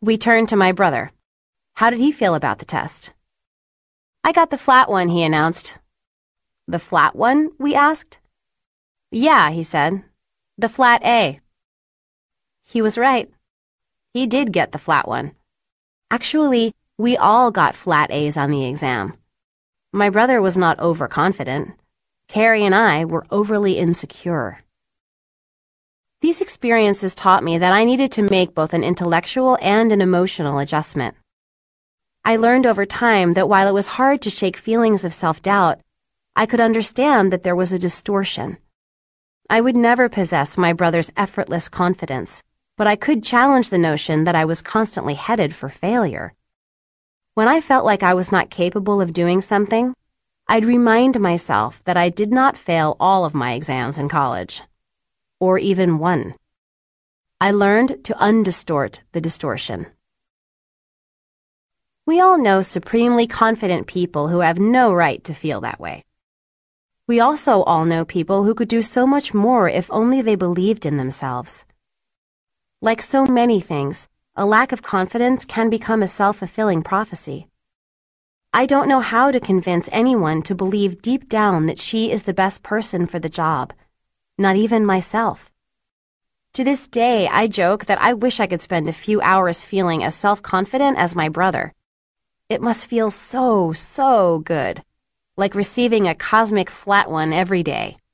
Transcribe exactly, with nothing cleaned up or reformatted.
We turned to my brother. How did he feel about the test? I got the flat one, he announced. The flat one? We asked. Yeah, he said. The flat A. He was right. He did get the flat one. Actually, we all got flat A's on the exam. My brother was not overconfident. Carrie and I were overly insecure. These experiences taught me that I needed to make both an intellectual and an emotional adjustment. I learned over time that while it was hard to shake feelings of self-doubt, I could understand that there was a distortion. I would never possess my brother's effortless confidence, but I could challenge the notion that I was constantly headed for failure. When I felt like I was not capable of doing something, I'd remind myself that I did not fail all of my exams in college, or even one. I learned to undistort the distortion. We all know supremely confident people who have no right to feel that way. We also all know people who could do so much more if only they believed in themselves. Like so many things, a lack of confidence can become a self-fulfilling prophecy. I don't know how to convince anyone to believe deep down that she is the best person for the job, not even myself. To this day, I joke that I wish I could spend a few hours feeling as self-confident as my brother. It must feel so, so good, like receiving a cosmic flat one every day.